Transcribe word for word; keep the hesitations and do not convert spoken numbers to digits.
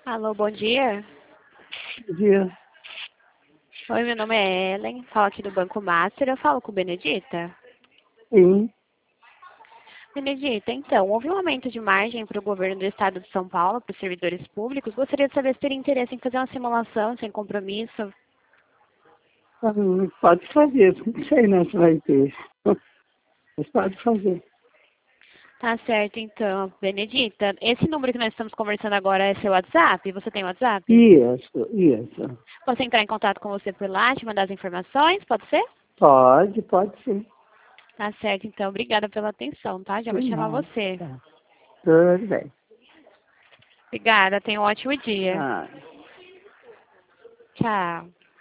Alô, bom dia. Bom dia. Oi, meu nome é Ellen, falo aqui do Banco Master, eu falo com Benedita. Sim. Benedita, então, houve um aumento de margem para o governo do estado de São Paulo, para os servidores públicos. Gostaria de saber se teria interesse em fazer uma simulação sem compromisso. Ah, Pode fazer, não sei né, se vai ter. Mas pode fazer. Tá certo, então, Benedita. Esse número que nós estamos conversando agora é seu WhatsApp? Você tem WhatsApp? Isso, isso. Posso entrar em contato com você por lá, te mandar as informações? Pode ser? Pode, pode sim. Tá certo, então. Obrigada pela atenção, tá? Já De vou chamar nada. você. Tá. Tudo bem. Obrigada, tenha um ótimo dia. Ah. Tchau.